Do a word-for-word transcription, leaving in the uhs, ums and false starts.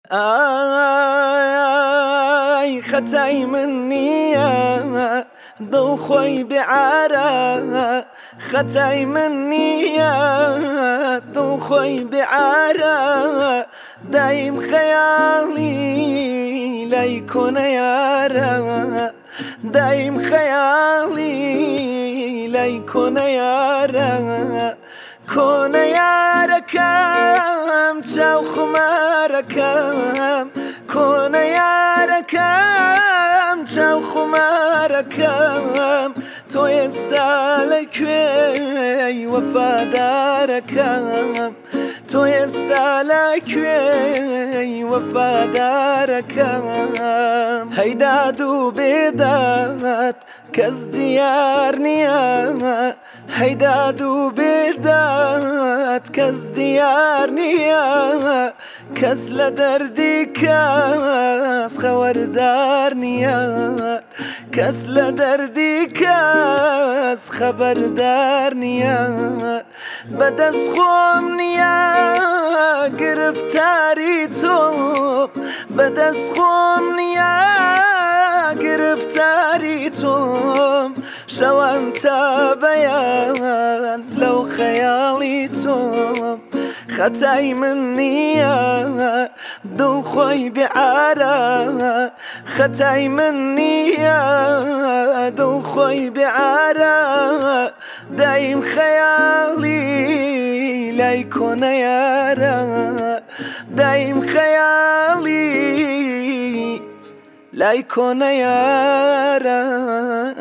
ئای خەتای من نییە دڵخۆی بێعارە، خەتای من نییە دڵخۆی بێعارە، دایم خەیاڵی لای کۆنە یارە، دایم خەیاڵی لای کۆنە یارە، کۆنە یارەکەم چاو خومارەکەم، کۆنە یارەکەم چاو خومارەکەم، تۆ ئێستا لەکوێی وەفادارەکەم، تۆ ئێستا لەکوێی وەفادارەکەم. هەیداد و بێداد کەس دیار نییە، هەیداد و بێداد کەس دیار نییە، کەس لە دەردی کەس خەوەردار نییە، کەس لە دەردی کەس خەبەردار نییە، بەدەست خۆم نییە گرفتاری تۆم، بەدەست خۆم نییە گرفتاری تۆم، شەوان تا بەیان لەو خەیاڵی تۆم. خەتای من نییە دڵخۆی بێعارە، خەتای من نییە دڵخۆی بێعارە، دایم خەیاڵی لای کۆنە یارە، دایم خەیاڵی لای کۆنە یارە.